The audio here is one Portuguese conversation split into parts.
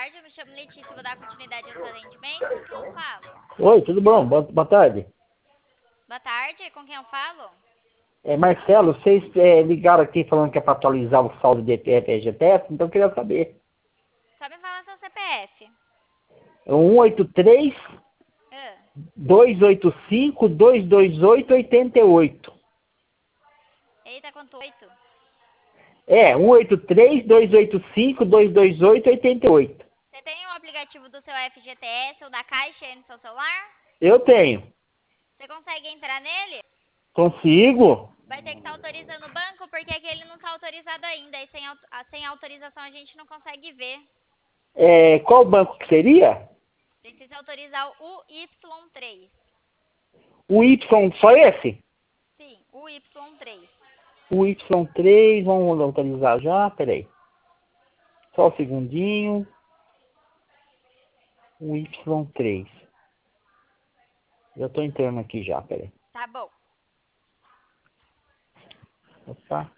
tarde, eu me chamo Letícia, vou dar continuidade ao seu atendimento. Com quem eu falo? Oi, tudo bom? Boa tarde. Boa tarde, com quem eu falo? Marcelo, vocês ligaram aqui falando que é para atualizar o saldo de ETF e FGTS, então eu queria saber. Só me fala seu CPF. É 183 Ah, 285 228 88. eita, quanto 8? 183 285 228 88. Você tem o aplicativo do seu FGTS ou da Caixa aí no seu celular? Eu tenho. Você consegue entrar nele? Consigo? Vai ter que estar autorizando o banco, porque aqui ele não está autorizado ainda. E sem autorização a gente não consegue ver. Qual banco que seria? Precisa autorizar o Y3. O Y, só esse? Sim, o Y3. O Y3, vamos autorizar já, peraí. Só um segundinho. O Y3. Já estou entrando aqui já, peraí. Tá bom. Opa.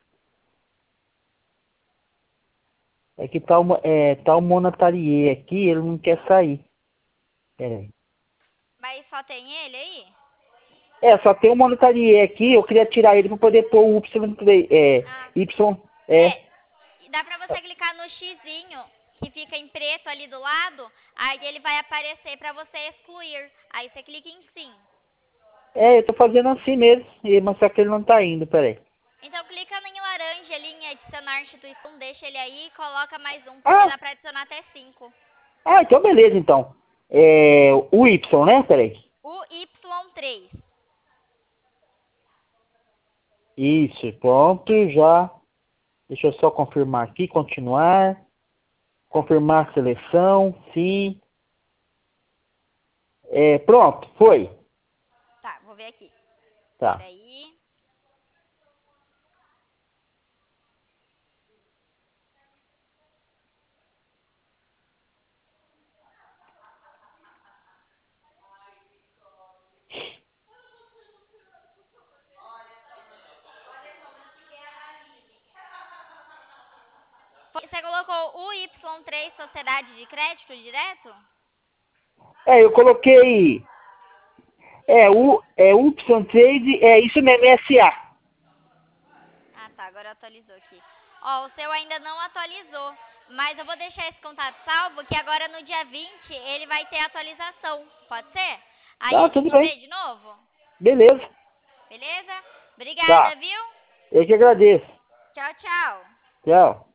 É que tá o Monatariê aqui, ele não quer sair. Peraí. Mas só tem ele aí? Só tem o Monatariê aqui, eu queria tirar ele para poder pôr o Y3. Ah, Y, dá pra você clicar no xizinho que fica em preto ali do lado, aí ele vai aparecer pra você excluir. Aí você clica em sim. eu tô fazendo assim mesmo, mas só que ele não tá indo, peraí. Então clica em laranja ali em adicionar instituição, deixa ele aí e coloca mais um, porque Ah, dá pra adicionar até 5. então beleza então. O Y, né? Peraí. O Y3. Isso, pronto, já. Deixa eu só confirmar aqui, continuar. Confirmar a seleção, sim. Pronto, foi. Tá, vou ver aqui. Tá. Peraí. Você colocou o Y3 Sociedade de Crédito Direto? Eu coloquei. O Y3, isso mesmo, SA. Ah, tá, agora atualizou aqui. Ó, o seu ainda não atualizou, mas eu vou deixar esse contato salvo, que agora no dia 20 ele vai ter atualização, pode ser? Aí Tá, a tudo gente bem. vê de novo, Beleza. beleza? Tá. Obrigada, viu? Eu que agradeço. Tchau, tchau. Tchau.